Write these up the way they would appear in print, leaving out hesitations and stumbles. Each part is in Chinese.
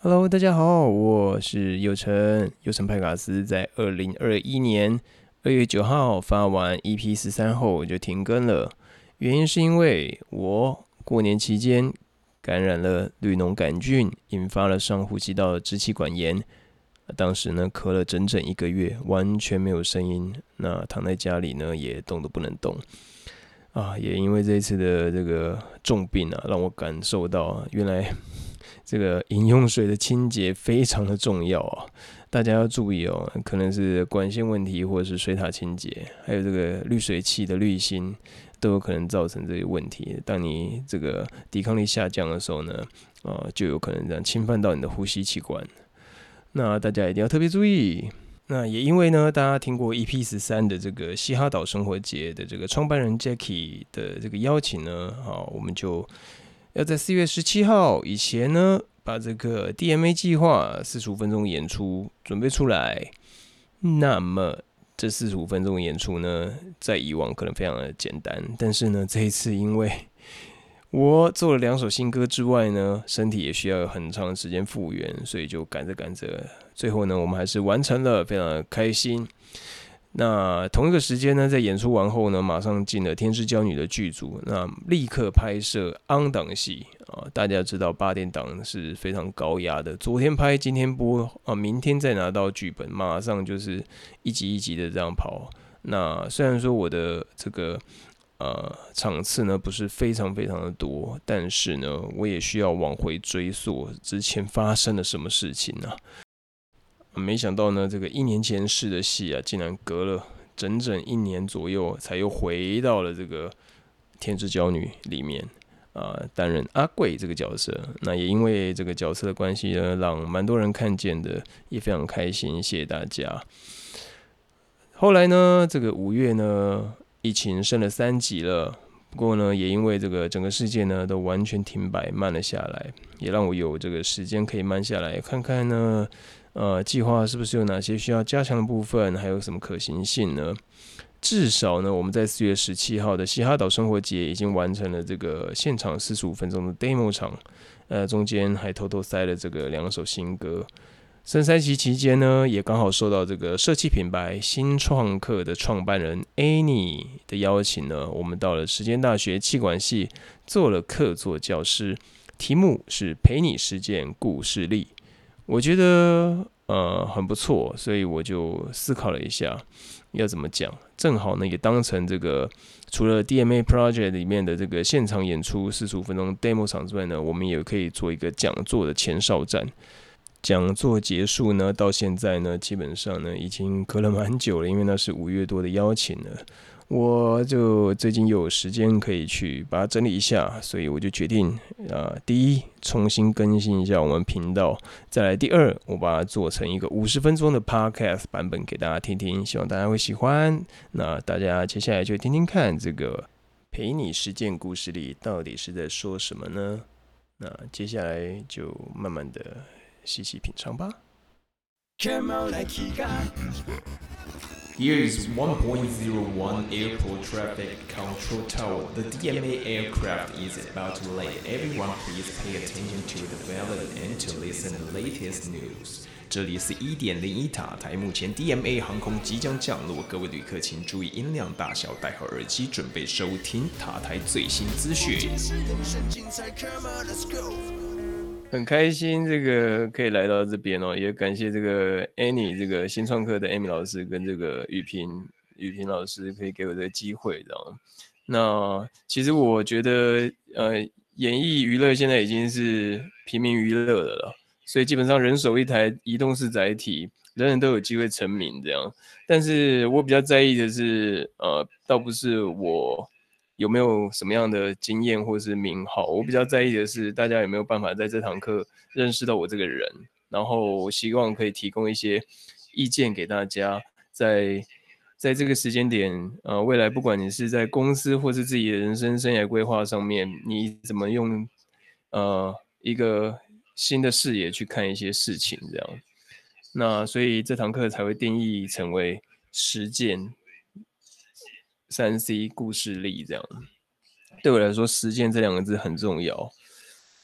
Hello，大家好，我是佑成。佑成派卡斯在2021年2月9号发完 EP13后就停更了，原因是因为我过年期间感染了绿脓杆菌，引发了上呼吸道的支气管炎。当时呢咳了整整1个月，完全没有声音。那躺在家里呢也动都不能动啊！也因为这一次的这个重病啊，让我感受到原来这个饮用水的清洁非常的重要啊，大家要注意哦，可能是管线问题或者是水塔清洁，还有这个滤水器的滤芯都有可能造成这些问题。当你这个抵抗力下降的时候呢，就有可能这样侵犯到你的呼吸器官。那大家一定要特别注意。那也因为呢，大家听过 EP13的这个嘻哈岛生活节的这个创办人 Jackie 的这个邀请呢，我们就要在4月17号以前呢，把这个 DMA 计划45分钟演出准备出来。那么这45分钟演出呢，在以往可能非常的简单，但是呢，这一次因为我做了2首新歌之外呢，身体也需要有很长的时间复原，所以就赶着赶着，最后呢，我们还是完成了，非常的开心。那同一个时间呢，在演出完后呢，马上进了《天之娇女》的剧组，那立刻拍摄 on 档戏啊。大家知道8点档是非常高压的，昨天拍，今天播啊，明天再拿到剧本，马上就是一集一集的这样跑。那虽然说我的这个场次呢不是非常非常的多，但是呢，我也需要往回追溯之前发生了什么事情啊。没想到呢，这个1年前试的戏啊，竟然隔了整整1年左右，才又回到了这个《天之娇女》里面担任阿贵这个角色。那也因为这个角色的关系呢，让蛮多人看见的，也非常开心，谢谢大家。后来呢，这个5月呢，疫情升了3级了。不过呢，也因为这个整个世界呢都完全停摆，慢了下来，也让我有这个时间可以慢下来看看呢，计划是不是有哪些需要加强的部分，还有什么可行性呢？至少呢，我们在4月17号的嘻哈岛生活节已经完成了这个现场45分钟的 demo 场，中间还偷偷塞了这个2首新歌。圣赛期期间呢，也刚好受到这个社企品牌新创客的创办人 Annie 的邀请呢，我们到了实践大学企管系做了客座教师，题目是陪你实践故事力。我觉得很不错，所以我就思考了一下要怎么讲。正好呢，也当成这个除了 DMA Project 里面的这个现场演出45分钟 demo 场之外呢，我们也可以做一个讲座的前哨战。讲座结束呢，到现在呢，基本上呢已经隔了蛮久了，因为那是5月多的邀请了。我就最近又有时间可以去把它整理一下，所以我就决定第一，重新更新一下我们频道；再来第二，我把它做成一个50分钟的 podcast 版本给大家听听，希望大家会喜欢。那大家接下来就听听看这个陪你实践故事里到底是在说什么呢？那接下来就慢慢的细细品尝吧。Here is 1.01 Airport Traffic Control Tower. The DMA aircraft is about to land. Everyone please pay attention to the valid and to listen the latest news. 这里是1.01塔台，目前 DMA 航空即将降落，各位旅客请注意音量大小，戴好耳机，准备收听塔台最新资讯。很开心，这个可以来到这边哦，也感谢这个 Annie 这个新创课的 Amy 老师跟这个雨萍老师可以给我这个机会，知道吗？那其实我觉得，演艺娱乐现在已经是平民娱乐的了，所以基本上人手一台移动式载体，人人都有机会成名这样。但是我比较在意的是，倒不是我有没有什么样的经验或是名号，我比较在意的是大家有没有办法在这堂课认识到我这个人，然后我希望可以提供一些意见给大家，在这个时间点，未来不管你是在公司或是自己的人生生涯规划上面，你怎么用一个新的视野去看一些事情，这样。那所以这堂课才会定义成为实践3C 故事力这样。对我来说，实践这2个字很重要。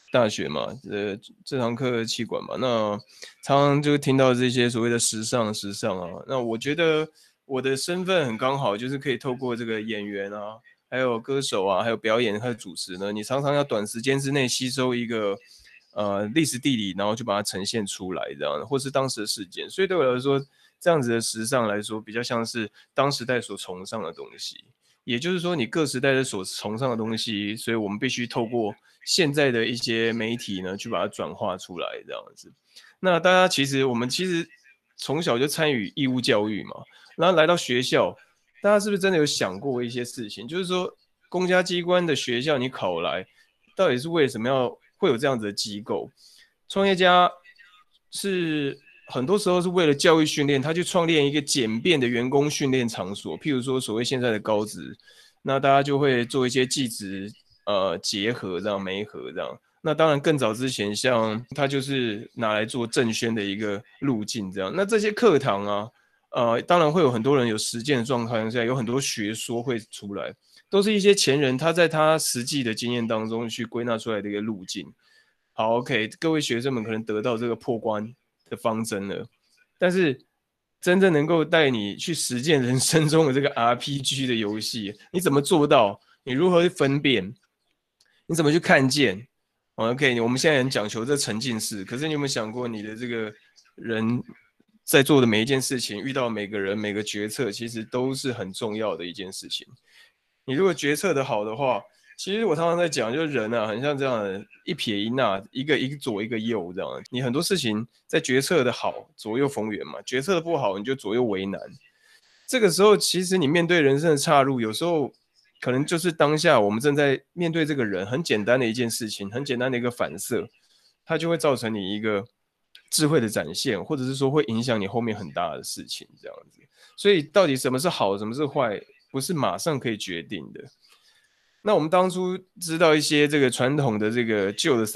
大学嘛，这堂课气管嘛，那常常就听到这些所谓的时尚啊。那我觉得我的身份很刚好，就是可以透过这个演员啊，还有歌手啊，还有表演还有主持呢，你常常要短时间之内吸收一个历史地理，然后就把它呈现出来，这样，或是当时的事件。所以对我来说，这样子的时尚来说，比较像是当时代所崇尚的东西。也就是说，你各时代的所崇尚的东西，所以我们必须透过现在的一些媒体呢，去把它转化出来，这样子。那大家我们其实从小就参与义务教育嘛，然后来到学校，大家是不是真的有想过一些事情？就是说，公家机关的学校你考来，到底是为什么会有这样子的机构？创业家是很多时候是为了教育训练，他去创建一个简便的员工训练场所，譬如说所谓现在的高职，那大家就会做一些技职结合这样媒合这样。那当然更早之前，像他就是拿来做政宣的一个路径这样。那这些课堂啊，当然会有很多人有实践的状况下，有很多学说会出来，都是一些前人他在他实际的经验当中去归纳出来的一个路径。好，OK，各位学生们可能得到这个破关的方针了，但是真正能够带你去实践人生中的这个 RPG 的游戏，你怎么做到？你如何去分辨？你怎么去看见？OK，我们现在很讲求这沉浸式，可是你有没有想过，你的这个人在做的每一件事情，遇到每个人每个决策，其实都是很重要的一件事情。你如果决策的好的话，其实我常常在讲，就是人啊，很像这样的一撇一捺，一个左一个右这样。你很多事情在决策的好，左右逢源嘛；决策的不好，你就左右为难。这个时候，其实你面对人生的岔路，有时候可能就是当下我们正在面对这个人，很简单的一件事情，很简单的一个反射，它就会造成你一个智慧的展现，或者是说会影响你后面很大的事情这样子。所以，到底什么是好，什么是坏，不是马上可以决定的。那我们当初知道一些这个传统的这个旧的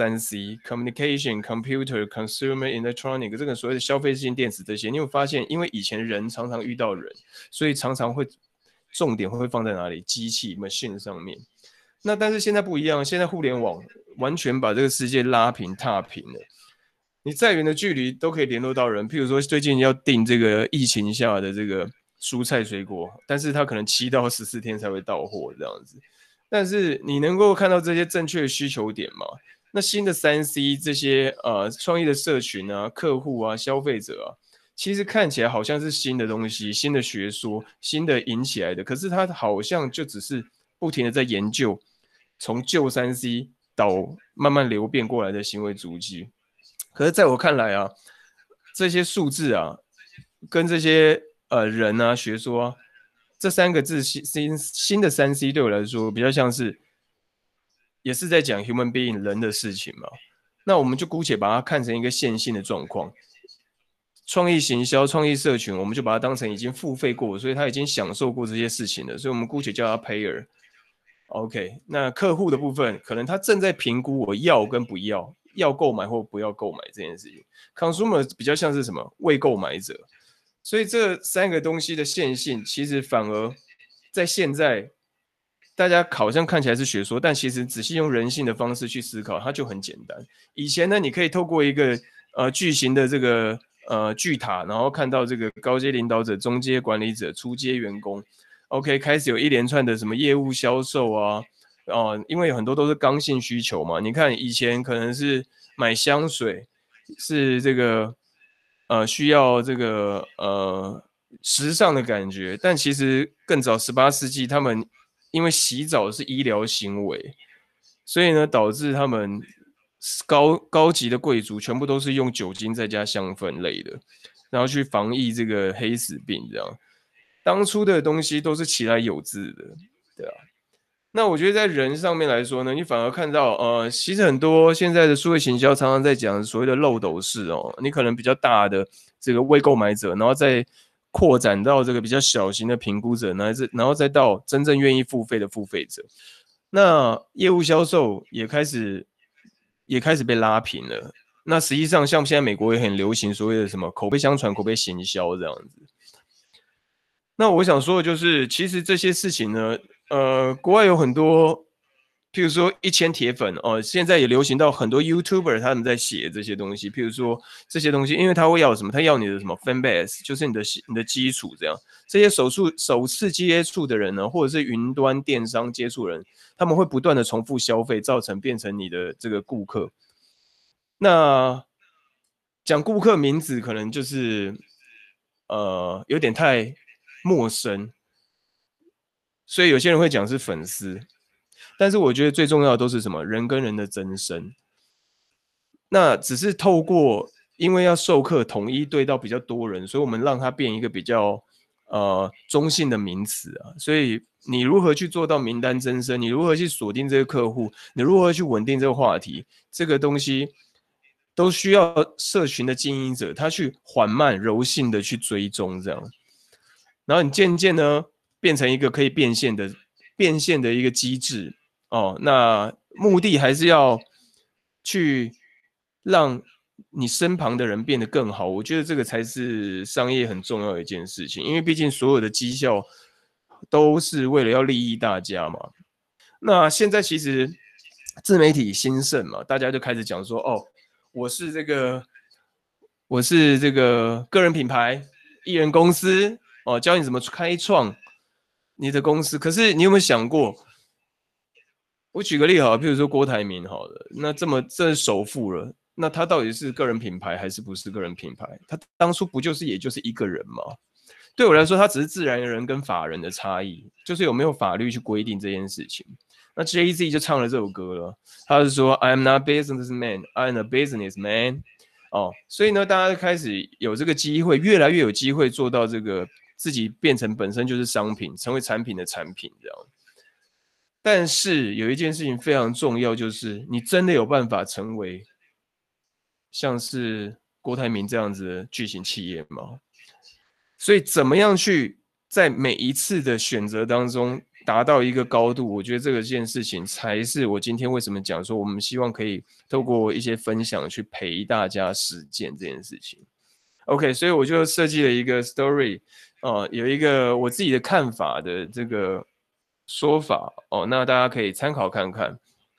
3C，communication、computer、consumer electronic 这个所谓的消费性电子这些，你有发现，因为以前人常常遇到人，所以常常会重点会放在哪里？机器 machine 上面。那但是现在不一样，现在互联网完全把这个世界拉平踏平了。你再远的距离都可以联络到人，譬如说最近要订这个疫情下的这个蔬菜水果，但是它可能7到14天才会到货这样子。但是你能够看到这些正确的需求点吗？那新的3C 这些创意的社群啊、客户啊、消费者啊，其实看起来好像是新的东西、新的学说、新的引起来的，可是它好像就只是不停的在研究从旧3C 到慢慢流变过来的行为足迹。可是在我看来啊，这些数字啊，跟这些人啊、学说啊，这3个字新的3C 对我来说比较像是，也是在讲 human being 人的事情嘛。那我们就姑且把它看成一个线性的状况。创意行销、创意社群，我们就把它当成已经付费过，所以他已经享受过这些事情了，所以我们姑且叫他 payer。OK，那客户的部分，可能他正在评估我要跟不要，要购买或不要购买这件事情。Consumer 比较像是什么？未购买者。所以这3个东西的线性，其实反而在现在，大家好像看起来是学说，但其实仔细用人性的方式去思考，它就很简单。以前呢，你可以透过一个巨型的这个巨塔，然后看到这个高阶领导者、中阶管理者、初阶员工。OK，开始有一连串的什么业务销售啊，因为很多都是刚性需求嘛。你看以前可能是买香水，是这个需要这个时尚的感觉，但其实更早18世纪，他们因为洗澡是医疗行为，所以呢导致他们高级的贵族全部都是用酒精再加香氛类的，然后去防疫这个黑死病这样。当初的东西都是其来有自的，对啊。那我觉得在人上面来说呢，你反而看到，其实很多现在的数位行销常常在讲所谓的漏斗式哦，你可能比较大的这个未购买者，然后再扩展到这个比较小型的评估者，然后再到真正愿意付费的付费者。那业务销售也开始被拉平了。那实际上，像现在美国也很流行所谓的什么口碑相传、口碑行销这样子。那我想说的就是，其实这些事情呢，国外有很多譬如说1000铁粉哦，现在也流行到很多 YouTuber 他们在写这些东西。譬如说这些东西，因为他会要什么？他要你的什么 fan base，就是你的基础这样。这些首次接触的人呢，或者是云端电商接触人，他们会不断的重复消费，造成变成你的这个顾客。那讲顾客名字可能就是有点太陌生，所以有些人会讲是粉丝。但是我觉得最重要的都是什么？人跟人的增生。那只是透过，因为要授课统一对到比较多人，所以我们让它变一个比较中性的名词啊。所以你如何去做到名单增生？你如何去锁定这个客户？你如何去稳定这个话题？这个东西都需要社群的经营者他去缓慢柔性的去追踪这样。然后你渐渐呢变成一个可以变现的一个机制哦。那目的还是要去让你身旁的人变得更好，我觉得这个才是商业很重要的一件事情，因为毕竟所有的绩效都是为了要利益大家嘛。那现在其实自媒体兴盛嘛，大家就开始讲说，哦，我是这个个人品牌、艺人公司哦，教你怎么开创你的公司。可是你有没有想过？我举个例好了，譬如说郭台铭好了，那这是首富了，那他到底是个人品牌还是不是个人品牌？他当初不就是也就是一个人吗？对我来说，他只是自然人跟法人的差异，就是有没有法律去规定这件事情。那 Jay-Z 就唱了这首歌了，他是说 "I'm not businessman, I'm a businessman"。哦，所以呢，大家开始有这个机会，越来越有机会做到这个自己变成本身就是商品，成为产品的产品这样。但是有一件事情非常重要，就是你真的有办法成为像是郭台铭这样子的巨型企业吗？所以怎么样去在每一次的选择当中达到一个高度，我觉得这件事情才是我今天为什么讲说，我们希望可以透过一些分享去陪大家实践这件事情。OK， 所以我就设计了一个 story，有一个我自己的看法的这个说法哦，那大家可以参考看看。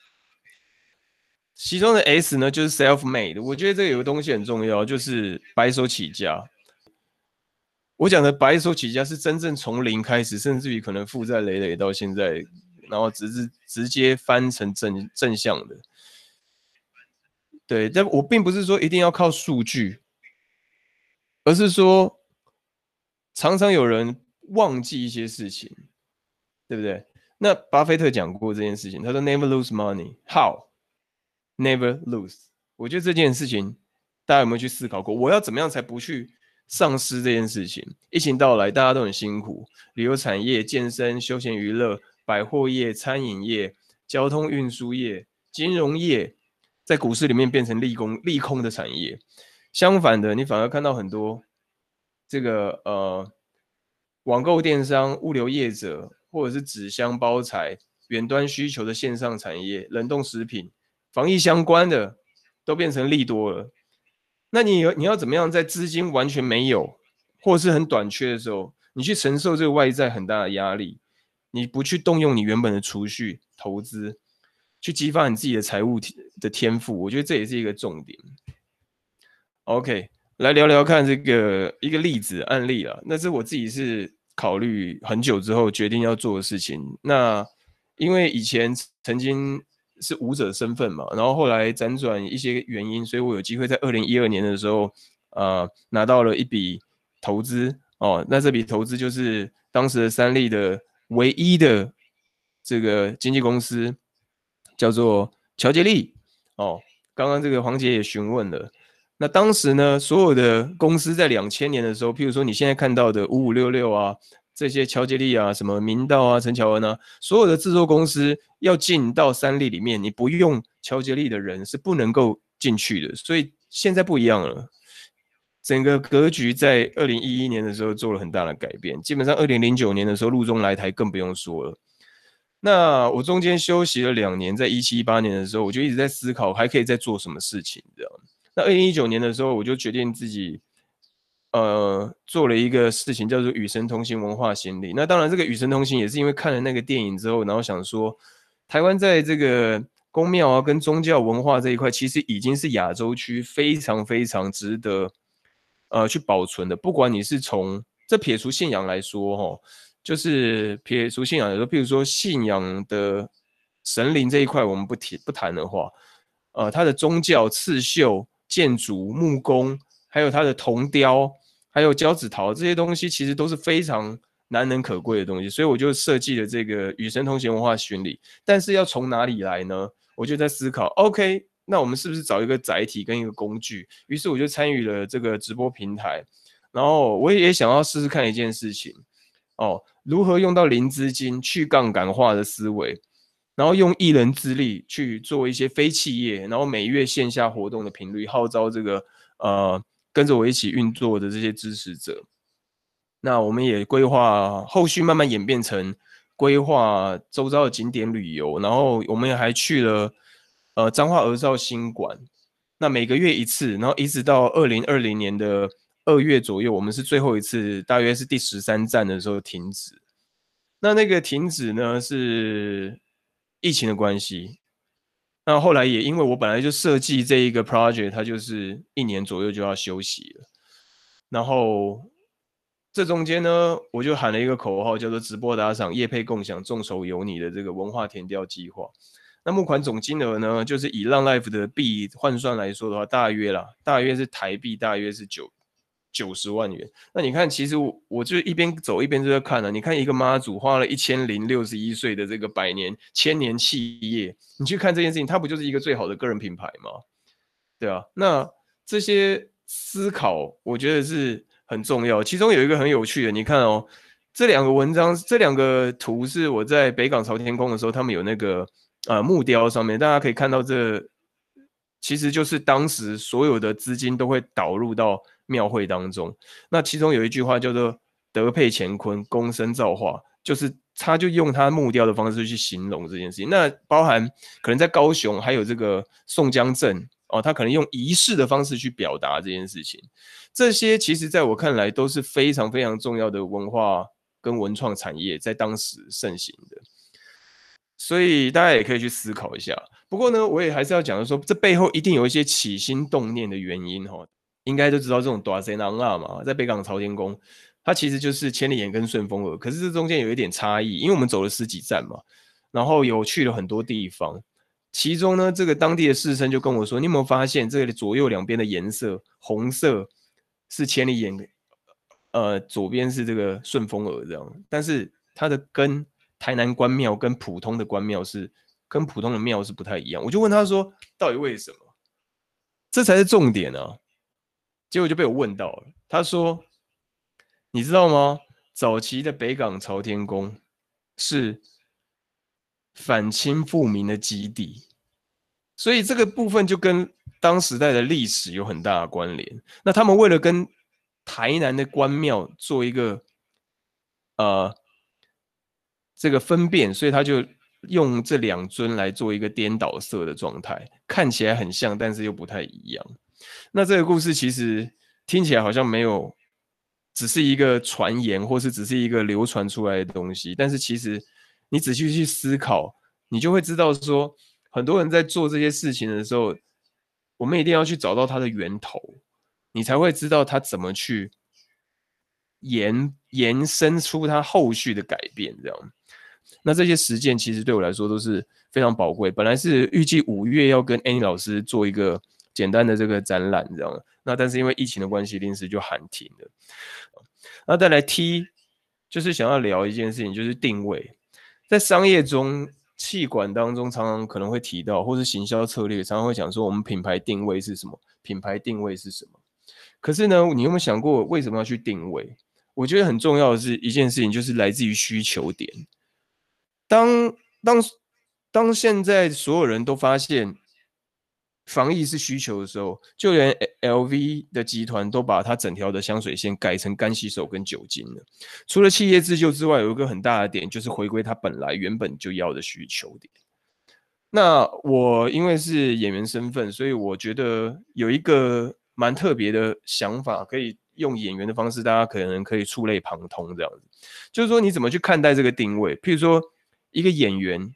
其中的 S 呢，就是 self-made，我觉得这个有个东西很重要，就是白手起家。我讲的白手起家是真正从零开始，甚至于可能负债累累到现在，然后直接翻成正向的。对，但我并不是说一定要靠数据，而是说常常有人忘记一些事情，对不对？那巴菲特讲过这件事情，他说 "Never lose money, how never lose"。我觉得这件事情大家有没有去思考过？我要怎么样才不去丧失这件事情？疫情到来，大家都很辛苦，旅游产业、健身、休闲娱乐、百货业、餐饮业、交通运输业、金融业，在股市里面变成利空的产业。相反的，你反而看到很多这个网购电商、物流业者，或者是纸箱包材、远端需求的线上产业、冷冻食品、防疫相关的，都变成利多了。那你要怎么样在资金完全没有，或是很短缺的时候，你去承受这个外在很大的压力，你不去动用你原本的储蓄投资，去激发你自己的财务的天赋，我觉得这也是一个重点。OK，来聊聊看这个一个例子案例啊，那是我自己是考虑很久之后决定要做的事情。那因为以前曾经是舞者身份嘛，然后后来辗转一些原因，所以我有机会在2012年的时候，拿到了一笔投资哦。那这笔投资就是当时的三立的唯一的这个经纪公司，叫做乔杰利哦。刚刚这个黄姐也询问了。那当时呢，所有的公司在2000年的时候，譬如说你现在看到的5566啊，这些乔杰利啊，什么明道啊、陈乔恩啊，所有的制作公司要进到三立里面，你不用乔杰利的人是不能够进去的。所以现在不一样了，整个格局在2011年的时候做了很大的改变。基本上2009年的时候，陆中来台更不用说了。那我中间休息了2年，在17、18年的时候，我就一直在思考还可以再做什么事情这样。那2019年的时候，我就决定自己，做了一个事情叫做《与神同行文化心理》。那当然，这个《与神同行》也是因为看了那个电影之后，然后想说， 台湾在这个宫庙啊跟宗教文化这一块，其实已经是亚洲区非常非常值得去保存的。不管你是从这撇除信仰来说，就是撇除信仰来说，譬如说信仰的神灵这一块，我们不谈的话，它的宗教、刺绣、建筑、木工，还有它的铜雕，还有交趾陶这些东西，其实都是非常难能可贵的东西。所以我就设计了这个与神同行文化巡礼。但是要从哪里来呢？我就在思考，OK，那我们是不是找一个载体跟一个工具？于是我就参与了这个直播平台，然后我也想要试试看一件事情，如何用到零资金去杠杆化的思维，然后用一人之力去做一些非企业，然后每月线下活动的频率，号召这个跟着我一起运作的这些支持者。那我们也规划后续慢慢演变成规划周遭的景点旅游，然后我们也还去了彰化儿少新馆，那每个月一次，然后一直到2020年的2月左右，我们是最后一次，大约是第13站的时候停止。那个停止呢是疫情的关系，那后来也因为我本来就设计这一个 project， 它就是1年左右就要休息了。然后这中间呢，我就喊了一个口号，叫做直播打赏、业配共享、众筹有你的这个文化填调计划。那募款总金额呢，就是以浪 life 的币换算来说的话，大约是台币，大约是90万元。那你看，其实我就一边走一边就在看了。你看一个妈祖花了1061岁的这个千年企业，你去看这件事情，它不就是一个最好的个人品牌吗？对啊，那这些思考我觉得是很重要。其中有一个很有趣的，你看哦，这两个图是我在北港朝天宫的时候，他们有那个木雕上面，大家可以看到这其实就是当时所有的资金都会导入到庙会当中。那其中有一句话叫做“德配乾坤，功生造化”，就是他就用他木雕的方式去形容这件事情。那包含可能在高雄还有这个宋江镇他可能用仪式的方式去表达这件事情。这些其实在我看来都是非常非常重要的文化跟文创产业，在当时盛行的。所以大家也可以去思考一下。不过呢，我也还是要讲的说，这背后一定有一些起心动念的原因应该都知道这种大神人啊嘛，在北港朝天宫，它其实就是千里眼跟顺风耳，可是这中间有一点差异，因为我们走了10几站嘛，然后有去了很多地方。其中呢，这个当地的士绅就跟我说：“你有没有发现这里左右两边的颜色，红色是千里眼，左边是这个顺风耳这样，但是它的跟台南关庙跟普通的关庙跟普通的庙是不太一样。”我就问他说：“到底为什么？”这才是重点啊！结果就被我问到了。他说：“你知道吗？早期的北港朝天宫是反清复明的基地。”所以这个部分就跟当时代的历史有很大的关联。那他们为了跟台南的关庙做一个这个分辨，所以他就用这2尊来做一个颠倒色的状态，看起来很像，但是又不太一样。那这个故事其实听起来好像没有，只是一个传言，或是只是一个流传出来的东西，但是其实你仔细去思考，你就会知道说，很多人在做这些事情的时候，我们一定要去找到它的源头，你才会知道它怎么去延伸出它后续的改变，这样。那这些实践其实对我来说都是非常宝贵。本来是预计5月要跟 Annie 老师做一个简单的这个展览，这样。那但是因为疫情的关系，临时就喊停了。那再来 T， 就是想要聊一件事情，就是定位。在商业中，企管当中常常可能会提到，或是行销策略常常会讲说，我们品牌定位是什么？品牌定位是什么？可是呢，你有没有想过为什么要去定位？我觉得很重要的是一件事情，就是来自于需求点。当当当现在所有人都发现防疫是需求的时候，就连 LV 的集团都把它整条的香水线改成干洗手跟酒精了。除了企业自救之外，有一个很大的点就是回归它原本就要的需求点。那我因为是演员身份，所以我觉得有一个蛮特别的想法，可以用演员的方式，大家可能可以触类旁通这样子。就是说，你怎么去看待这个定位？譬如说，一个演员，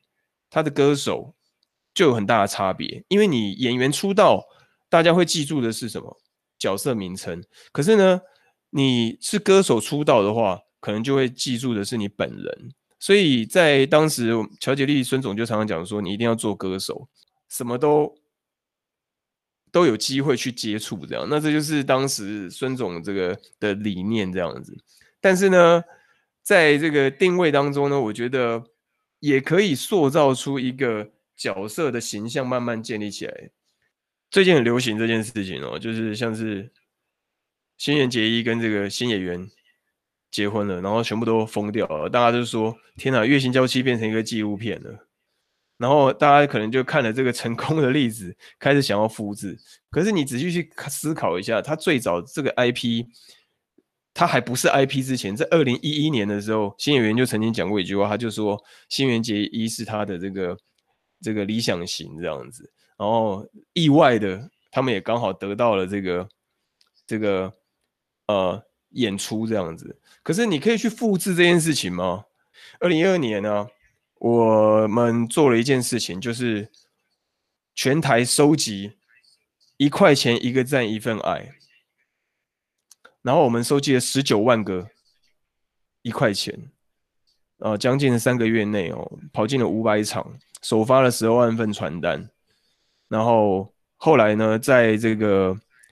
他的歌手就有很大的差别，因为你演员出道，大家会记住的是什么角色名称，可是呢，你是歌手出道的话，可能就会记住的是你本人。所以在当时，乔杰利孙总就常常讲说，你一定要做歌手，什么都有机会去接触，这样。那这就是当时孙总这个的理念这样子。但是呢，在这个定位当中呢，我觉得也可以塑造出一个角色的形象，慢慢建立起来。最近很流行这件事情哦，就是像是新垣结衣跟这个新演员结婚了，然后全部都疯掉了，大家就说：天哪，月薪娇妻变成一个纪录片了。然后大家可能就看了这个成功的例子，开始想要复制。可是你仔细去思考一下，他最早这个 IP，他还不是 IP 之前，在2011年的时候，新演员就曾经讲过一句话，他就说新垣结衣是他的这个理想型这样子。然后意外的，他们也刚好得到了这个演出这样子。可是你可以去复制这件事情吗？2012年呢，我们做了一件事情，就是全台收集1块钱一个赞一份爱，然后我们收集了19万个1块钱，将近3个月内哦，跑进了500场，首发了12万份传单，然后后来呢，在这个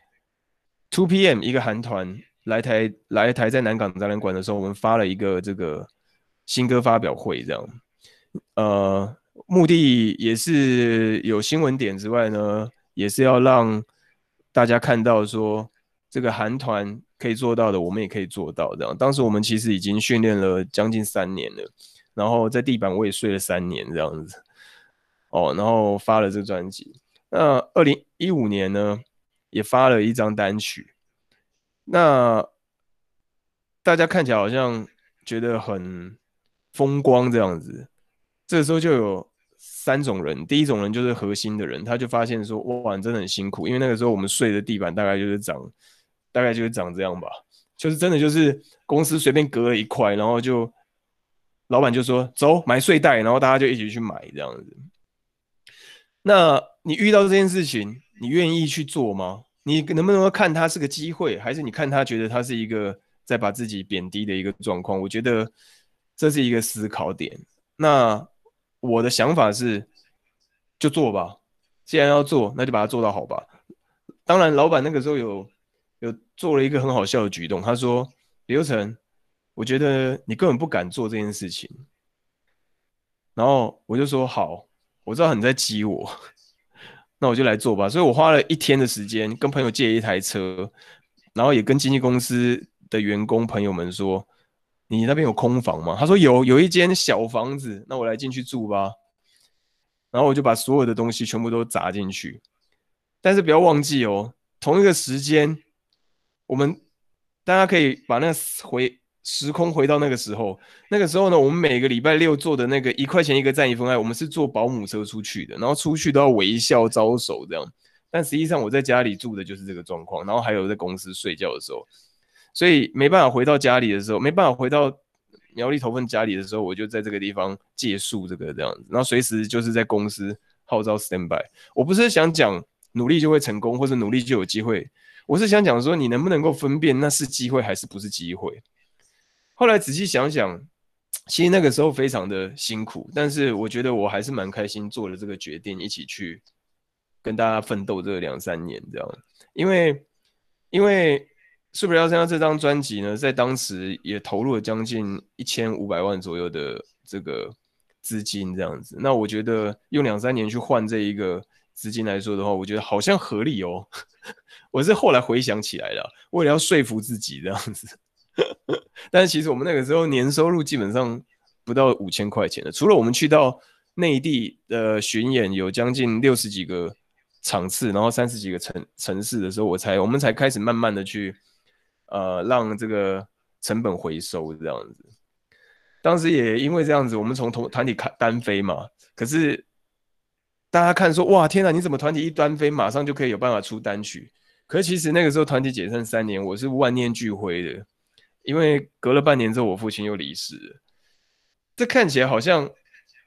2PM 一个韩团来台在南港展览馆的时候，我们发了一个这个新歌发表会，这样，呃，目的也是有新闻点之外呢，也是要让大家看到说这个韩团可以做到的，我们也可以做到。这样，当时我们其实已经训练了将近3年了，然后在地板我也睡了3年这样子。哦，然后发了这个专辑。那2015年呢，也发了一张单曲。那大家看起来好像觉得很风光这样子，这个时候就有3种人。第一种人就是核心的人，他就发现说，哇，你真的很辛苦，因为那个时候我们睡的地板大概就是长这样吧，就是真的就是公司随便隔了一块，然后就老板就说走买睡袋，然后大家就一起去买这样子。那你遇到这件事情，你愿意去做吗？你能不能够看它是个机会，还是你看它觉得它是一个在把自己贬低的一个状况？我觉得这是一个思考点。那我的想法是，就做吧，既然要做，那就把它做到好吧。当然，老板那个时候有做了一个很好笑的举动，他说：“刘成，我觉得你根本不敢做这件事情。”然后我就说：“好，我知道你在激我。”那我就来做吧。所以我花了1天的时间，跟朋友借一台车，然后也跟经纪公司的员工朋友们说：“你那边有空房吗？”他说有一间小房子，那我来进去住吧。然后我就把所有的东西全部都砸进去。但是不要忘记哦，同一个时间，我们大家可以把那个时空回到那个时候。那个时候呢，我们每个礼拜六做的那个1块钱一个赞一份爱，我们是坐保姆车出去的，然后出去都要微笑招手这样。但实际上我在家里住的就是这个状况，然后还有在公司睡觉的时候，所以没办法回到家里的时候，没办法回到苗栗头份家里的时候，我就在这个地方借宿这样子，然后随时就是在公司号召 standby。我不是想讲努力就会成功，或者努力就有机会，我是想讲说你能不能够分辨那是机会还是不是机会。后来仔细想想，其实那个时候非常的辛苦，但是我觉得我还是蛮开心做了这个决定，一起去跟大家奋斗这2、3年这样。因为《super 幺三幺》这张专辑呢，在当时也投入了将近1500万左右的这个资金这样子。那我觉得用2、3年去换这一个资金来说的话，我觉得好像合理哦。我是后来回想起来的，为了要说服自己这样子。但是其实我们那个时候年收入基本上不到5000块钱的，除了我们去到内地的巡演有将近60几个场次，然后30几个城市的时候，我们才开始慢慢的去让这个成本回收这样子。当时也因为这样子，我们从团体单飞嘛，可是大家看说哇天哪，你怎么团体一单飞马上就可以有办法出单曲？可是其实那个时候团体解散3年，我是万念俱灰的。因为隔了半年之后，我父亲又离世了。这看起来好像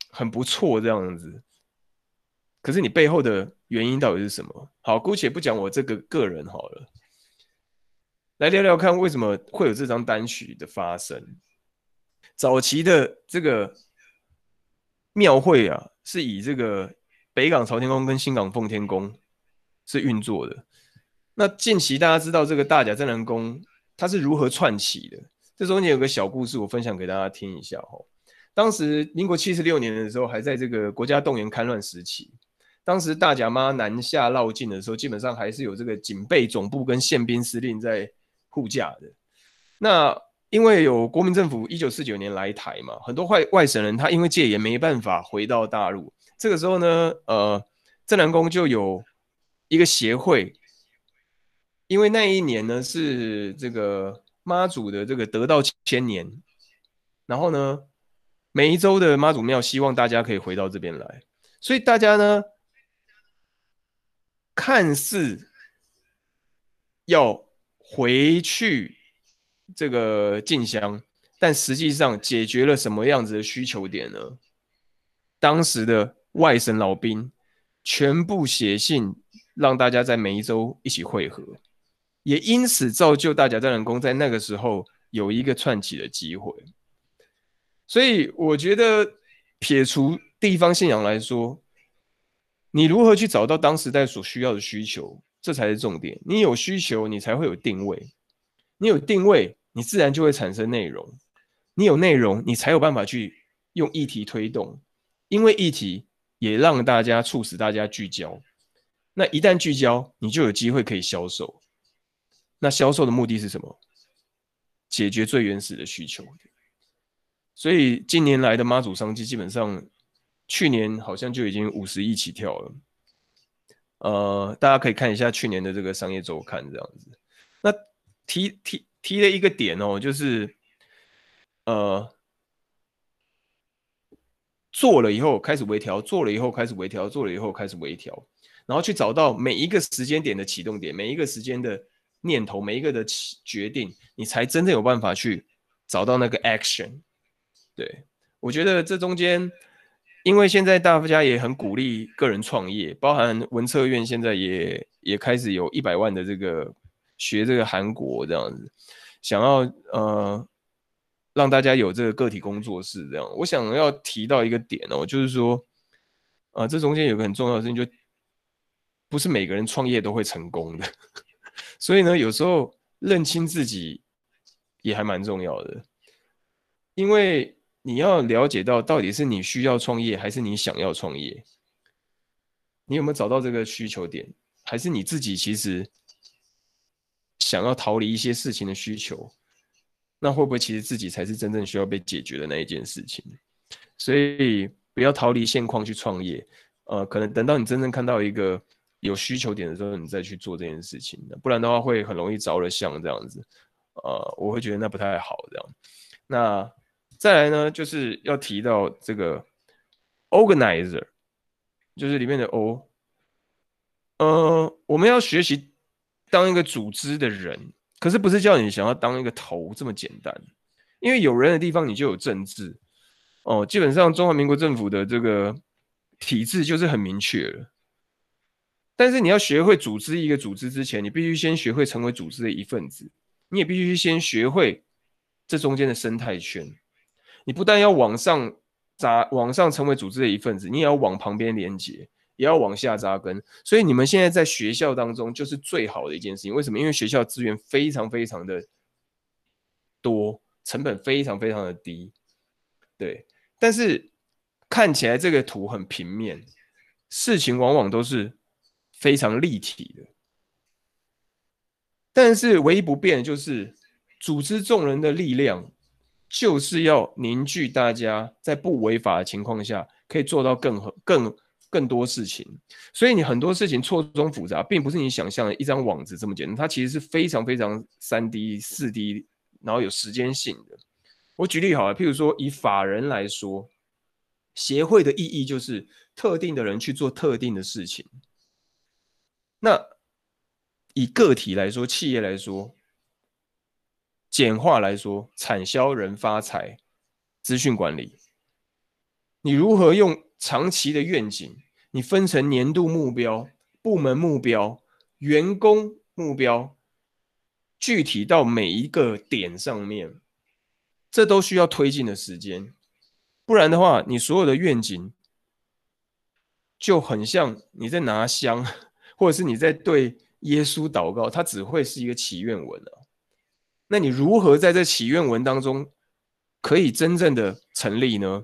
很不错这样子。可是你背后的原因到底是什么？好，姑且不讲我这个个人好了，来聊聊看为什么会有这张单曲的发生。早期的这个庙会啊，是以这个北港朝天宫跟新港奉天宫是运作的。那近期大家知道这个大甲镇澜宫它是如何串起的？这中间有个小故事，我分享给大家听一下哈。当时民国76年的时候，还在这个国家动员戡乱时期。当时大甲妈南下绕境的时候，基本上还是有这个警备总部跟宪兵司令在护驾的。那因为有国民政府1949年来台嘛，很多外省人他因为戒严没办法回到大陆。这个时候呢，镇澜宫就有一个协会，因为那一年呢是这个妈祖的这个得道千年，然后呢，每一周的妈祖庙希望大家可以回到这边来，所以大家呢看似要回去这个进香，但实际上解决了什么样子的需求点呢？当时的外省老兵全部写信让大家在每一周一起会合，也因此造就大甲镇澜宫在那个时候有一个串起的机会。所以我觉得撇除地方信仰来说，你如何去找到当时代所需要的需求，这才是重点。你有需求，你才会有定位。你有定位，你自然就会产生内容。你有内容，你才有办法去用议题推动。因为议题也让大家促使大家聚焦。那一旦聚焦，你就有机会可以销售。那销售的目的是什么？解决最原始的需求。所以近年来的妈祖商机，基本上去年好像就已经50亿起跳了。大家可以看一下去年的这个商业周刊这样子。那提了一个点哦，就是做了以后开始微调，做了以后开始微调，做了以后开始微调，然后去找到每一个时间点的启动点，每一个时间的念头，每一个的决定，你才真正有办法去找到那个 action。对，我觉得这中间，因为现在大家也很鼓励个人创业，包含文策院现在也开始有100万的这个学这个韩国这样子，想要让大家有这个个体工作室这样。我想要提到一个点哦，就是说，这中间有个很重要的事情，就不是每个人创业都会成功的，所以呢，有时候认清自己也还蛮重要的。因为你要了解到底是你需要创业还是你想要创业，你有没有找到这个需求点，还是你自己其实想要逃离一些事情的需求，那会不会其实自己才是真正需要被解决的那一件事情？所以不要逃离现况去创业，可能等到你真正看到一个有需求点的时候，你再去做这件事情，不然的话会很容易着了相这样子，我会觉得那不太好这样。那再来呢，就是要提到这个 organizer， 就是里面的 O，我们要学习当一个组织的人，可是不是叫你想要当一个头这么简单，因为有人的地方你就有政治哦。基本上中华民国政府的这个体制就是很明确了，但是你要学会组织一个组织之前，你必须先学会成为组织的一份子，你也必须先学会这中间的生态圈。你不但要往上成为组织的一份子，你也要往旁边连接，也要往下扎根。所以你们现在在学校当中就是最好的一件事情。为什么？因为学校资源非常非常的多，成本非常非常的低。对，但是看起来这个图很平面，事情往往都是非常立体的。但是唯一不变的就是组织众人的力量，就是要凝聚大家在不违法的情况下，可以做到更多事情。所以你很多事情错综复杂，并不是你想象的一张网子这么简单，它其实是非常非常3D、4D，然后有时间性的。我举例好了，譬如说以法人来说，协会的意义就是特定的人去做特定的事情。那以个体来说，企业来说，简化来说，产销人发财，资讯管理， 你如何用长期的愿景，你分成年度目标、部门目标、员工目标，具体到每一个点上面，这都需要推进的时间。不然的话，你所有的愿景就很像你在拿香，或者是你在对耶稣祷告，它只会是一个祈愿文啊。那你如何在这祈愿文当中可以真正的成立呢？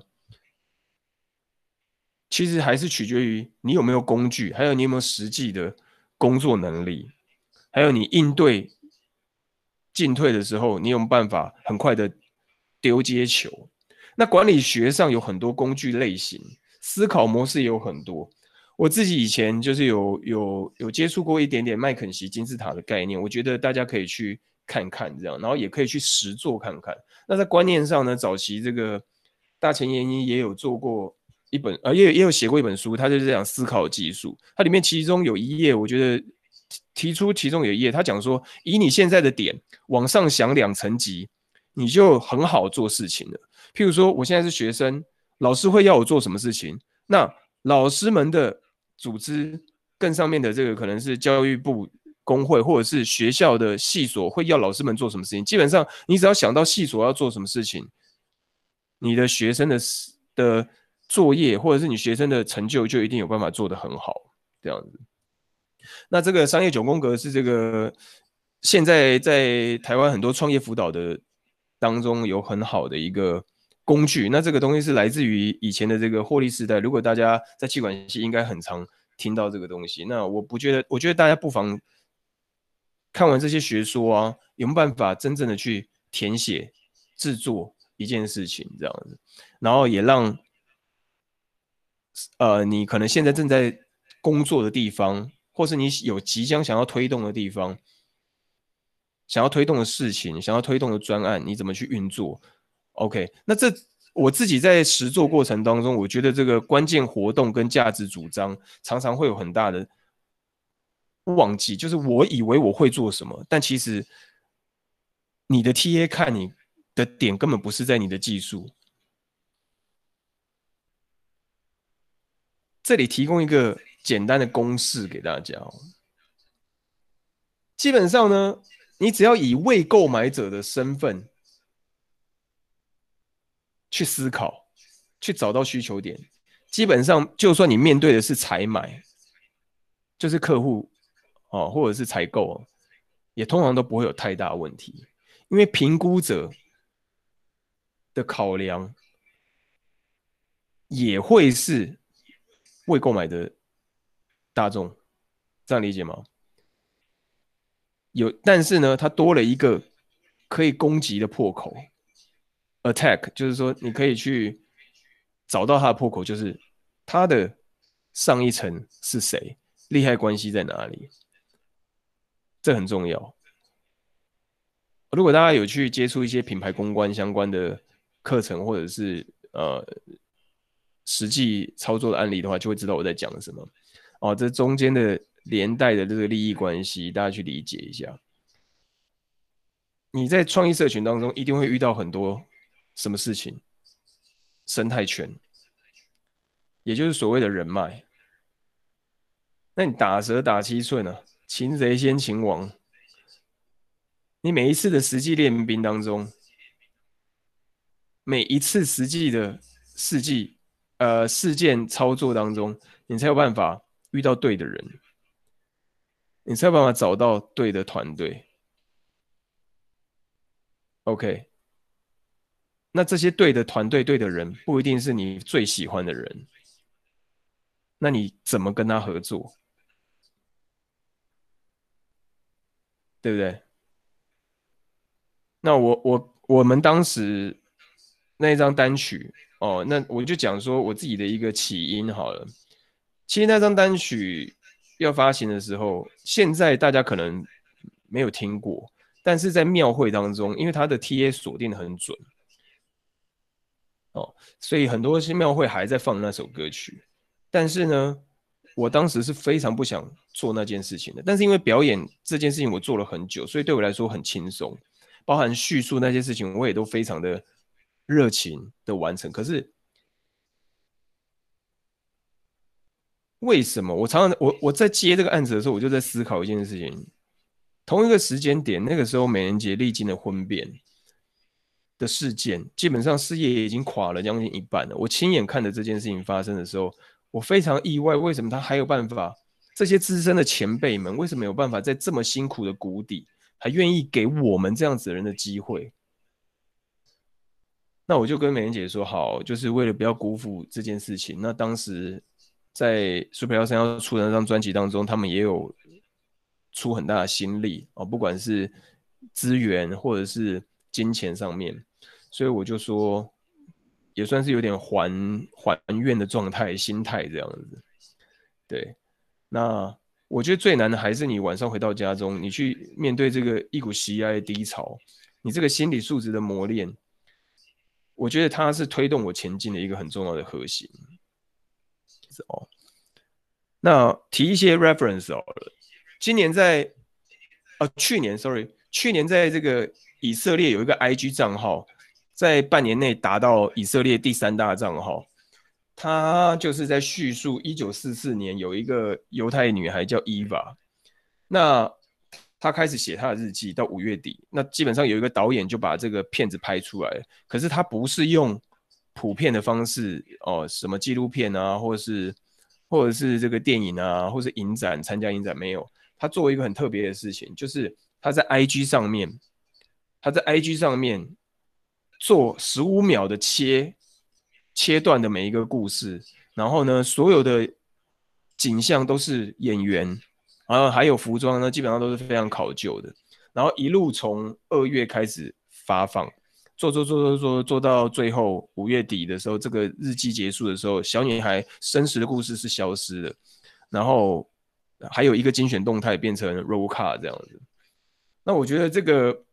其实还是取决于你有没有工具，还有你有没有实际的工作能力，还有你应对进退的时候，你有没有办法很快的丢接球？那管理学上有很多工具类型，思考模式也有很多。我自己以前就是有接触过一点点麦肯锡金字塔的概念，我觉得大家可以去看看这样，然后也可以去实做看看。那在观念上呢，早期这个大前研一也有做过一本，也有写过一本书，它就是讲思考技术。它里面其中有一页，我觉得提出其中有一页，他讲说，以你现在的点往上想2层级，你就很好做事情了。譬如说，我现在是学生，老师会要我做什么事情？那老师们的组织更上面的这个可能是教育部工会或者是学校的系所会要老师们做什么事情。基本上，你只要想到系所要做什么事情，你的学生的作业或者是你学生的成就就一定有办法做得很好，这样子。那这个商业9宫格是这个现在在台湾很多创业辅导的当中有很好的一个工具。那这个东西是来自于以前的这个获利时代，如果大家在企管系应该很常听到这个东西。那我觉得大家不妨看完这些学说啊，有没有办法真正的去填写制作一件事情这样子，然后也让你可能现在正在工作的地方，或是你有即将想要推动的地方，想要推动的事情，想要推动的专案，你怎么去运作 ？OK， 那这我自己在实作过程当中，我觉得这个关键活动跟价值主张常常会有很大的忘记，就是我以为我会做什么，但其实你的 TA 看你的点根本不是在你的技术。这里提供一个简单的公式给大家哦。基本上呢，你只要以未购买者的身份去思考，去找到需求点，基本上就算你面对的是采买，就是客户哦，或者是采购哦，也通常都不会有太大问题，因为评估者的考量也会是未购买的大众，这样理解吗？但是呢，它多了一个可以攻击的破口，attack，就是说你可以去找到它的破口，就是它的上一层是谁，利害关系在哪里，这很重要。如果大家有去接触一些品牌公关相关的课程，或者是实际操作的案例的话，就会知道我在讲什么。哦，这中间的连带的这个利益关系，大家去理解一下。你在创意社群当中一定会遇到很多什么事情？生态圈，也就是所谓的人脉。那你打蛇打7寸啊，擒贼先擒王。你每一次的实际练兵当中，每一次实际的事件操作当中，你才有办法遇到对的人，你才有办法找到对的团队。OK，那这些对的团队、对的人，不一定是你最喜欢的人，那你怎么跟他合作？对不对？那我们当时那一张单曲哦，那我就讲说我自己的一个起因好了。其实那张单曲要发行的时候，现在大家可能没有听过，但是在庙会当中，因为它的 TA 锁定的很准哦，所以很多些庙会还在放那首歌曲。但是呢，我当时是非常不想做那件事情的。但是因为表演这件事情我做了很久，所以对我来说很轻松，包含叙述那些事情，我也都非常的热情的完成。可是为什么？我常常我在接这个案子的时候，我就在思考一件事情：同一个时间点，那个时候美人节历经了婚变的事件，基本上事业已经垮了将近一半了。我亲眼看着这件事情发生的时候，我非常意外，为什么他还有办法？这些资深的前辈们为什么有办法在这么辛苦的谷底，还愿意给我们这样子的人的机会？那我就跟美人姐说，好，就是为了不要辜负这件事情。那当时在 Super 103要出的那张专辑当中，他们也有出很大的心力哦，不管是资源或者是金钱上面，所以我就说，也算是有点还愿的状态、心态这样子。对，那我觉得最难的还是你晚上回到家中，你去面对这个一股袭来的低潮，你这个心理素质的磨练。我觉得它是推动我前进的一个很重要的核心。哦，那提一些 reference 好了。今年在去年 sorry，去年在这个以色列有一个 IG 账号，在半年内达到以色列第3大账号。他就是在叙述1944年有一个犹太女孩叫 Eva，那他开始写他的日记到5月底，那基本上有一个导演就把这个片子拍出来，可是他不是用普遍的方式哦，什么纪录片啊，或者是这个电影啊，或是影展参加影展没有，他做一个很特别的事情，就是他在 IG 上面，做15秒的切断的每一个故事，然后呢，所有的景象都是演员，然后还有服装呢，基本上都是非常考究的。然后一路从2月开始发放，做到最后5月底的时候，这个日记结束的时候，小女孩真实的故事是消失的，然后还有一个精选动态变成 roll card 这样子。那我觉得这个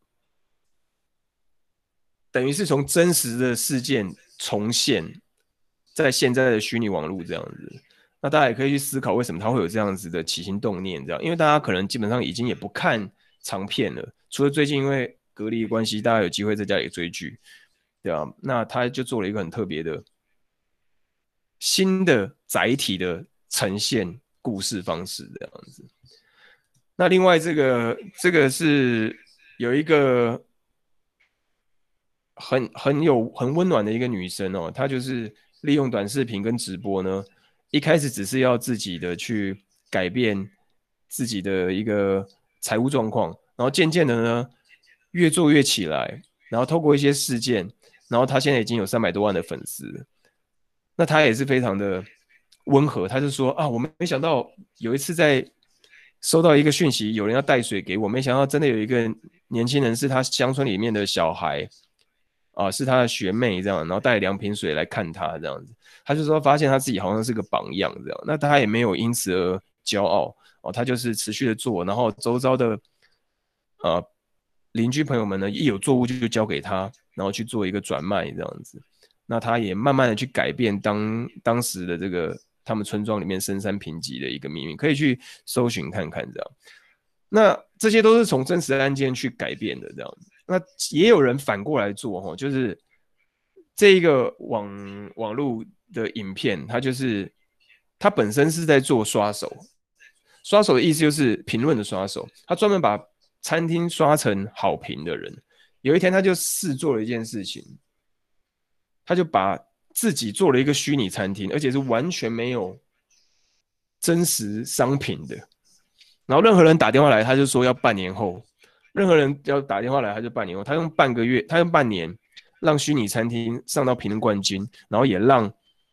等于是从真实的事件重现在现在的虚拟网络这样子。那大家也可以去思考，为什么他会有这样子的起心动念，这样，因为大家可能基本上已经也不看长片了，除了最近因为隔离关系，大家有机会在家里追剧，对啊，那他就做了一个很特别的新的载体的呈现故事方式这样子。那另外这个是有一个很温暖的一个女生哦，她就是利用短视频跟直播呢，一开始只是要自己的去改变自己的一个财务状况，然后渐渐的呢，越做越起来，然后透过一些事件，然后她现在已经有300多万的粉丝，那她也是非常的温和，她就说啊，我没想到有一次在收到一个讯息，有人要带水给我，没想到真的有一个年轻人是他乡村里面的小孩。是他的学妹这样，然后带2瓶水来看他这样子，他就说发现他自己好像是个榜样这样，那他也没有因此而骄傲哦，他就是持续的做，然后周遭的邻居朋友们呢，一有作物就交给他，然后去做一个转卖这样子，那他也慢慢的去改变当时的这个他们村庄里面深山贫瘠的一个命运，可以去搜寻看看这样，那这些都是从真实的案件去改变的这样子。那也有人反过来做哈，就是这一个网络的影片，它本身是在做刷手，刷手的意思就是评论的刷手，他专门把餐厅刷成好评的人。有一天他就试做了一件事情，他就把自己做了一个虚拟餐厅，而且是完全没有真实商品的。然后任何人打电话来，他就说要半年后。任何人要打电话来，他就半年后。他用半个月，他用半年，让虚拟餐厅上到评论冠军，然后也让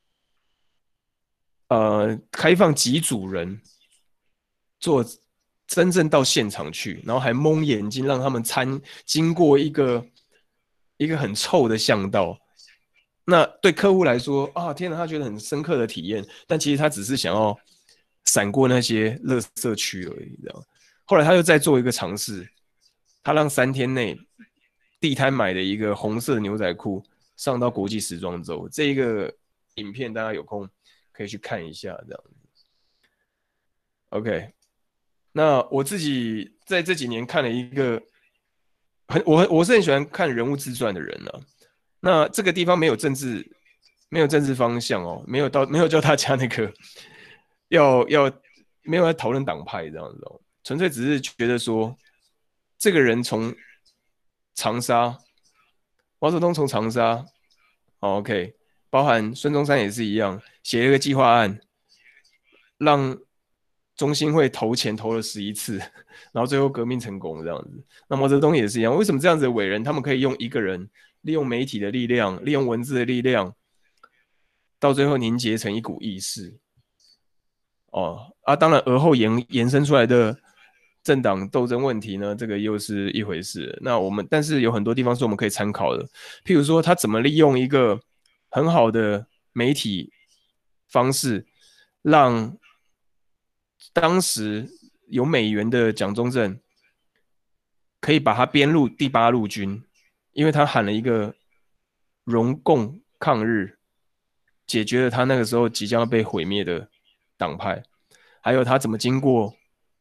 开放几组人做真正到现场去，然后还蒙眼睛让他们经过一个很臭的巷道。那对客户来说啊，天哪，他觉得很深刻的体验，但其实他只是想要闪过那些垃圾区而已，这样。后来他又再做一个尝试，他让3天内地摊买的一个红色牛仔裤上到国际时装周，这一个影片大家有空可以去看一下，这样。OK，那我自己在这几年看了一个我是很喜欢看人物自传的人啊。那这个地方没有政治方向哦，没有叫大家那个要没有在讨论党派这样子哦，纯粹只是觉得说，这个人从长沙，毛泽东从长沙，哦，OK，包含孙中山也是一样，写了一个计划案，让中心会投钱投了11次，然后最后革命成功这样子。那毛泽东也是一样，为什么这样子的伟人，他们可以用一个人，利用媒体的力量，利用文字的力量，到最后凝结成一股意识？哦啊，当然而后延伸出来的政党斗争问题呢，这个又是一回事。那我们但是有很多地方是我们可以参考的，譬如说他怎么利用一个很好的媒体方式，让当时有美元的蒋中正可以把他编入第8路军，因为他喊了一个容共抗日，解决了他那个时候即将要被毁灭的党派。还有他怎么经过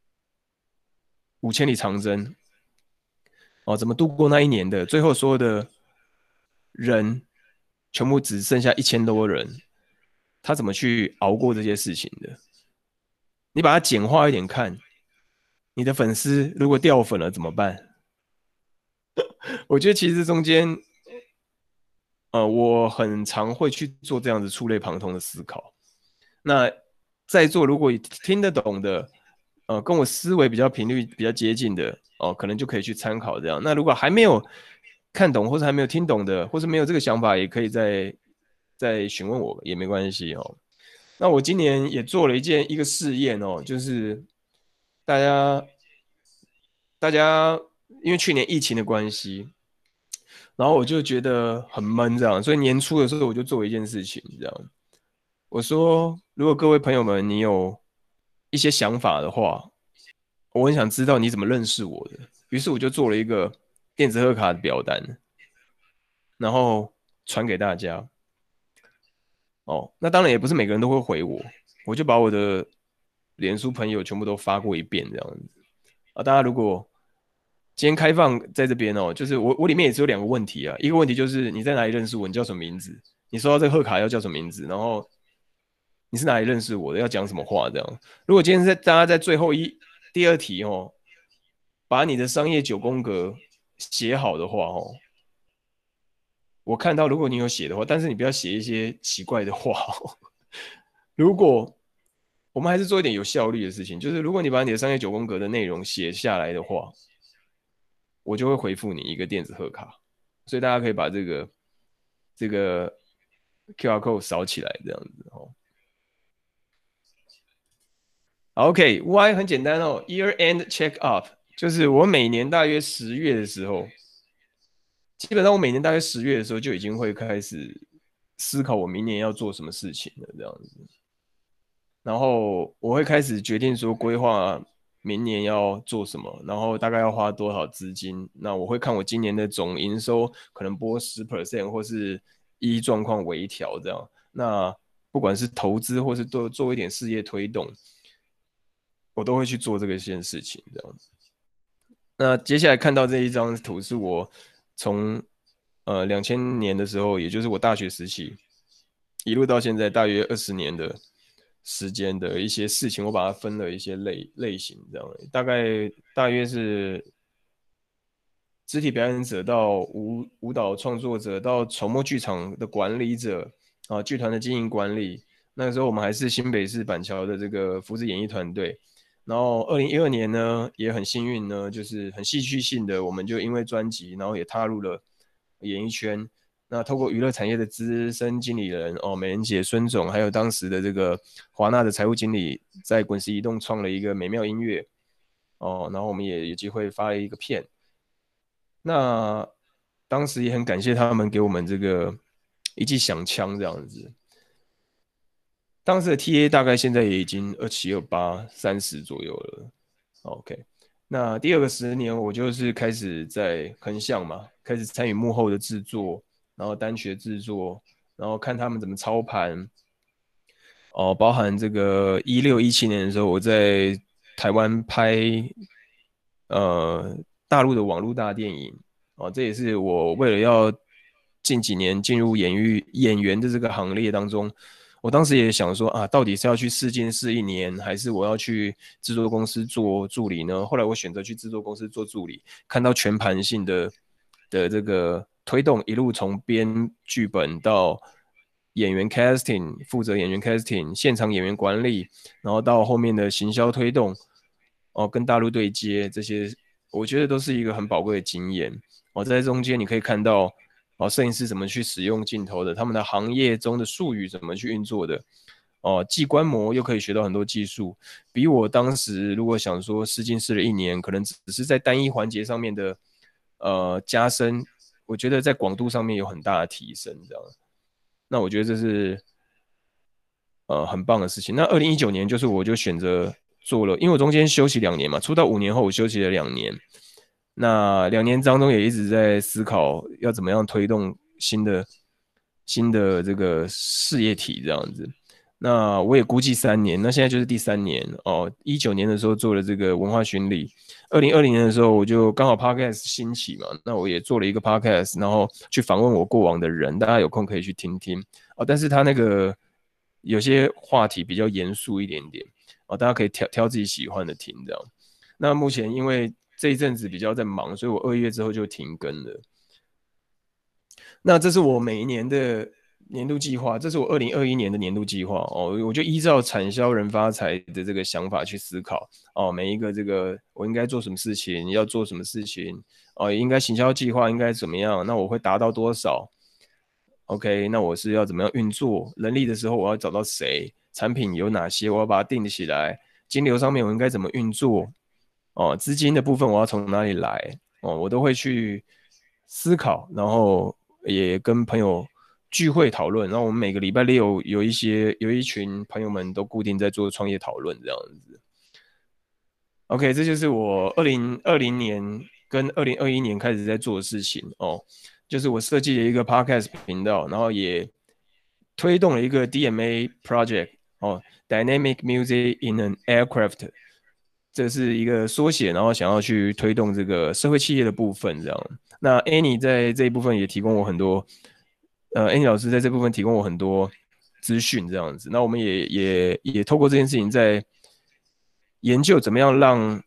5000里长征，哦，怎么度过那一年的，最后所有的人全部只剩下1000多人，他怎么去熬过这些事情的？你把它简化一点看，你的粉丝如果掉粉了怎么办？我觉得其实中间，我很常会去做这样子触类旁通的思考。那在座如果听得懂的，跟我思维比较频率比较接近的，哦，可能就可以去参考这样。那如果还没有看懂或者还没有听懂的，或是没有这个想法，也可以再询问我也没关系哦。那我今年也做了一个试验哦，就是大家大家因为去年疫情的关系，然后我就觉得很闷这样，所以年初的时候我就做一件事情这样。我说，如果各位朋友们你有一些想法的话，我很想知道你怎么认识我的。于是我就做了一个电子贺卡的表单，然后传给大家。哦，那当然也不是每个人都会回我，我就把我的脸书朋友全部都发过一遍这样子。啊，大家如果今天开放在这边哦，就是我里面也只有2个问题啊，一个问题就是你在哪里认识我，你叫什么名字？你收到这个贺卡要叫什么名字？然后你是哪里认识我的？要讲什么话？这样。如果今天大家在最后第2题哦，把你的商业9宫格写好的话哦，我看到如果你有写的话，但是你不要写一些奇怪的话哦。如果我们还是做一点有效率的事情，就是如果你把你的商业9宫格的内容写下来的话，我就会回复你一个电子贺卡。所以大家可以把这个 QR code 扫起来，这样子哦。OK，Y 很简单哦，Year End Check Up，就是我每年大约10月的时候，基本上我每年大约10月的时候就已经会开始思考我明年要做什么事情了，这样子。然后我会开始决定说规划明年要做什么，然后大概要花多少资金。那我会看我今年的总营收可能拨10%，或是依状况微调这样。那不管是投资或是做一点事业推动，我都会去做这件事情这样子。那接下来看到这一张图是我从2000年的时候，也就是我大学时期，一路到现在大约20年的时间的一些事情，我把它分了一些类型，这样大约是肢体表演者到舞蹈创作者到筹募剧场的管理者啊，剧团的经营管理。那个时候我们还是新北市板桥的这个福祉演艺团队。然后2012年呢，也很幸运呢，就是很戏剧性的，我们就因为专辑，然后也踏入了演艺圈。那透过娱乐产业的资深经理人哦，美人姐孙总，还有当时的这个华纳的财务经理，在滚石移动创了一个美妙音乐哦，然后我们也有机会发了一个片。那当时也很感谢他们给我们这个一记响枪这样子。当时的 TA 大概现在也已经27、28、30左右了。OK，那第二个10年，我就是开始在横向嘛，开始参与幕后的制作，然后单曲的制作，然后看他们怎么操盘。哦，包含这个16、17年的时候，我在台湾拍大陆的网络大电影。哦，这也是我为了要近几年进入演员的这个行列当中， 我当时也想说啊，到底是要去试镜试1年，还是我要去制作公司做助理呢？后来我选择去制作公司做助理，看到全盘性的这个推动，一路从编剧本到演员 casting，负责演员 casting，现场演员管理，然后到后面的行销推动，哦，跟大陆对接这些，我觉得都是一个很宝贵的经验。哦，在中间你可以看到，哦，摄影师怎么去使用镜头的，他们的行业中的术语怎么去运作的，哦，既观摩又可以学到很多技术，比我当时如果想说试镜试了1年，可能只是在单一环节上面的加深，我觉得在广度上面有很大的提升，这样。那我觉得这是很棒的事情。那2019年就是我就选择做了，因为我中间休息2年嘛，出道5年后我休息了2年，那2年当中也一直在思考要怎么样推动新的这个事业体这样子。那我也估计3年，那现在就是第3年哦。19年的时候做了这个文化巡礼，2020年的时候我就刚好 podcast 兴起嘛，那我也做了一个 podcast，然后去访问我过往的人，大家有空可以去听听哦。但是他那个有些话题比较严肃一点点哦，大家可以挑自己喜欢的听这样。那目前因为这一阵子比较在忙，所以我2月之后就停更了。那这是我每一年的年度计划，这是我2021年的年度计划哦。我就依照产销人发财的这个想法去思考哦，每一个这个我应该做什么事情，要做什么事情哦，应该行销计划应该怎么样？那我会达到多少？OK，那我是要怎么样运作？人力的时候我要找到谁？产品有哪些？我要把它定起来。金流上面我应该怎么运作？哦，资金的部分我要从哪里来？哦，我都会去思考，然后也跟朋友聚会讨论。然后我们每个礼拜六有一群朋友们都固定在做创业讨论这样子。OK，这就是我2020年跟2021年开始在做的事情哦，就是我设计了一个 podcast 频道，然后也推动了一个 DMA project 哦，Dynamic Music in an Aircraft，这是一个缩写，然后想要去推动这个社会企业的部分这样。那 Annie 在这一部分也提供我很多，Annie 老师在这部分提供我很多资讯这样子。那我们也透过这件事情在研究怎么样让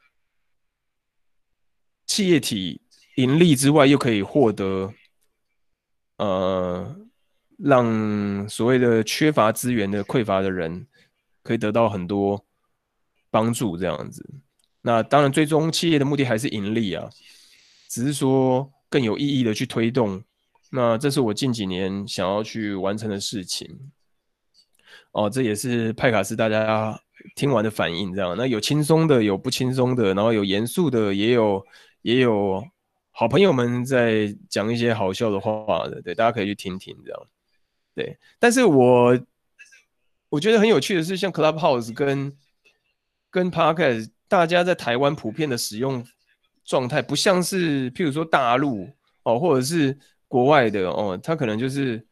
企业体盈利之外，又可以获得呃，让所谓的缺乏资源的匮乏的人可以得到很多帮助，这样子。那当然，最终企业的目的还是盈利啊，只是说更有意义的去推动。那这是我近几年想要去完成的事情。哦，这也是派卡斯大家听完的反应，这样。那有轻松的，有不轻松的，然后有严肃的，也有好朋友们在讲一些好笑的话的，对，大家可以去听听这样。对，但是我觉得很有趣的是，像 Clubhouse 跟 Podcast，大家在台湾普遍的使用状态，不像是譬如说大陆哦，或者是国外的哦，它可能就是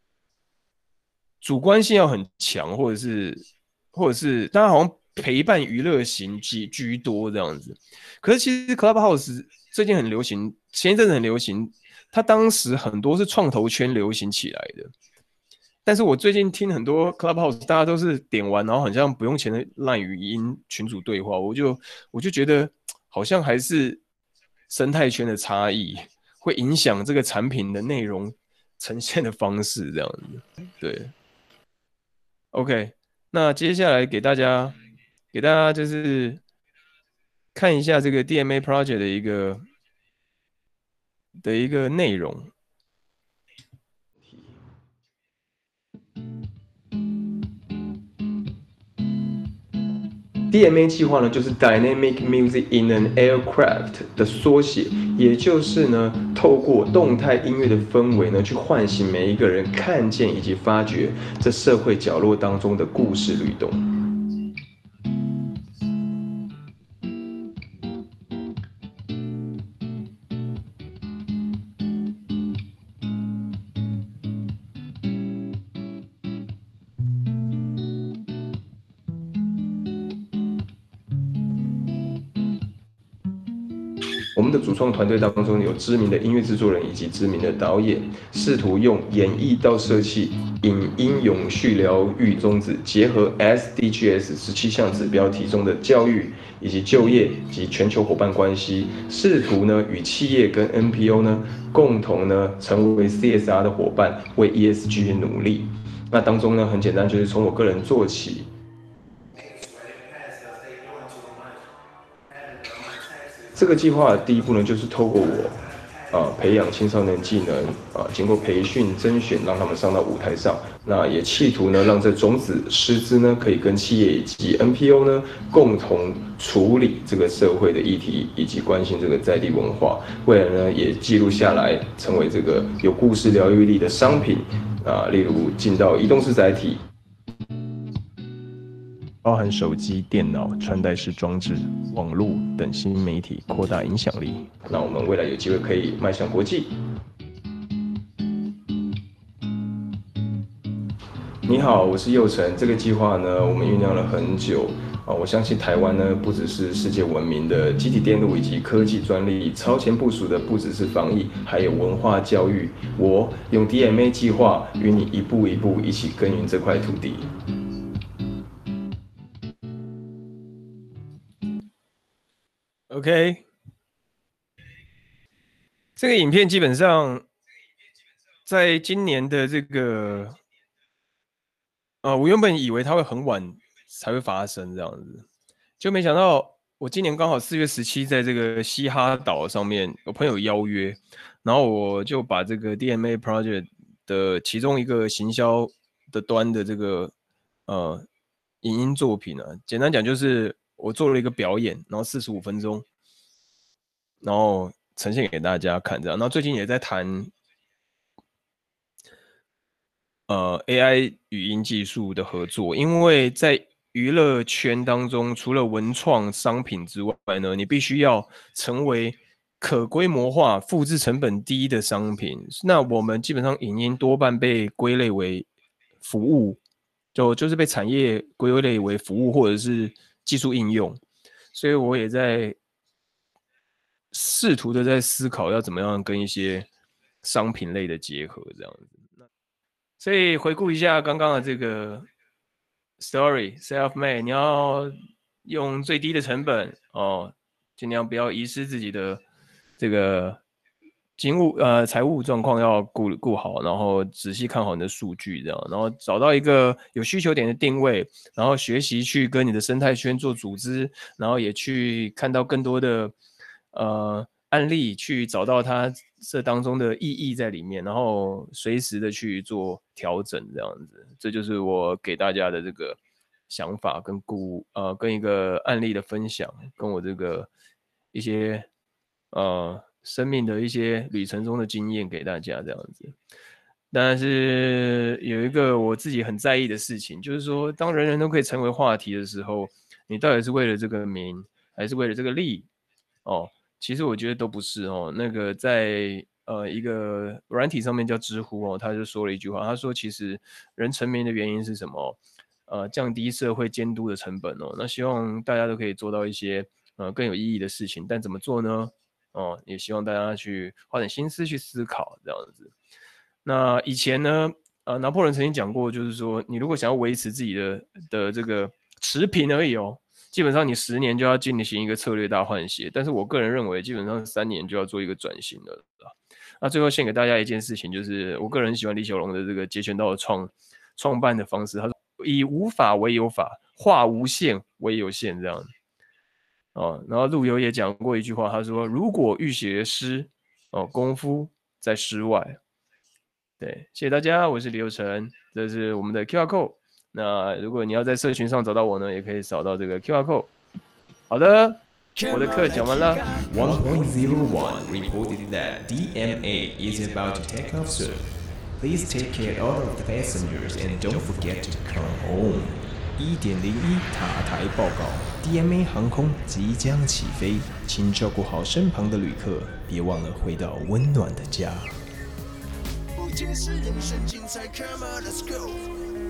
主观性要很强，或者是大家好像陪伴娱乐型居多这样子。可是其实 Clubhouse 最近很流行，前一阵子很流行，它当时很多是创投圈流行起来的。但是我最近听很多 Clubhouse，大家都是点完，然后好像不用钱的 LINE 语音群组对话，我就觉得好像还是生态圈的差异，会影响这个产品的内容呈现的方式这样子。对，OK，那接下来给大家就是看一下这个 DMA project 的一个内容。DMA 计划呢，就是 Dynamic Music in an Aircraft 的缩写，也就是呢，透过动态音乐的氛围呢，去唤醒每一个人看见以及发掘这社会角落当中的故事律动。我们的主创团队当中有知名的音乐制作人以及知名的导演，试图用演艺到社企、影音永续疗愈宗旨，结合 SDGs 17项指标题中的教育以及就业及全球伙伴关系，试图呢与企业跟 NPO 呢共同呢成为 CSR 的伙伴，为 ESG 努力。那当中呢很简单，就是从我个人做起。这个计划的第一步呢，就是透过我培养青少年技能经过培训甄选，让他们上到舞台上。那也企图呢，让这种子师资呢，可以跟企业以及 NPO 呢，共同处理这个社会的议题，以及关心这个在地文化。未来呢，也记录下来，成为这个有故事疗愈力的商品例如进到移动式载体。包含手机、电脑、穿戴式装置、网络等新媒体，扩大影响力。那我们未来有机会可以迈向国际。你好，我是佑成。这个计划呢，我们酝酿了很久我相信台湾呢，不只是世界闻名的基体电路以及科技专利，超前部署的不只是防疫，还有文化教育。我用 DMA 计划与你一步一步一起耕耘这块土地。OK， 这个影片基本上在今年的这个，我原本以为它会很晚才会发生这样子，就没想到我今年刚好4月17在这个嘻哈岛上面，有朋友邀约，然后我就把这个 DMA Project 的其中一个行销的端的这个影音作品简单讲就是我做了一个表演，然后45分钟。然后呈现给大家看，这样。然后最近也在谈AI 语音技术的合作，因为在娱乐圈当中，除了文创商品之外呢，你必须要成为可规模化、复制成本低的商品。那我们基本上影音多半被归类为服务，就是被产业归类为服务或者是技术应用，所以我也在试图的在思考要怎么样跟一些商品类的结合这样子。所以回顾一下刚刚的这个 story self-made， 你要用最低的成本尽量不要遗失自己的这个财务状况要顾好，然后仔细看好你的数据这样，然后找到一个有需求点的定位，然后学习去跟你的生态圈做组织，然后也去看到更多的案例，去找到它这当中的意义在里面，然后随时的去做调整这样子。这就是我给大家的这个想法跟一个案例的分享，跟我这个一些生命的一些旅程中的经验给大家这样子。但是有一个我自己很在意的事情，就是说当人人都可以成为话题的时候，你到底是为了这个名还是为了这个利其实我觉得都不是那个在一个软体上面叫知乎他就说了一句话，他说其实人成名的原因是什么？降低社会监督的成本那希望大家都可以做到一些更有意义的事情，但怎么做呢？也希望大家去花点心思去思考这样子。那以前呢拿破仑曾经讲过，就是说你如果想要维持自己的这个持平而已基本上你10年就要进行一个策略大换血，但是我个人认为基本上3年就要做一个转型了啦。那最后献给大家一件事情，就是我个人喜欢李小龙的这个截拳道的创办的方式，他说以无法为有法，化无限为有限这样然后陆游也讲过一句话，他说如果欲学诗功夫在诗外。对，谢谢大家，我是李佑成，这是我们的 QR code。那如果你要在社群上找到我呢，也可以扫到这个 QR code。好的，我的课讲完了。1.01 reported that DMA is about to take off soon. Please take care all of the passengers and don't forget to come home. 1.01塔台报告 ，DMA 航空即将起飞，请照顾好身旁的旅客，别忘了回到温暖的家。不解释人生精彩 ，Come on let's go。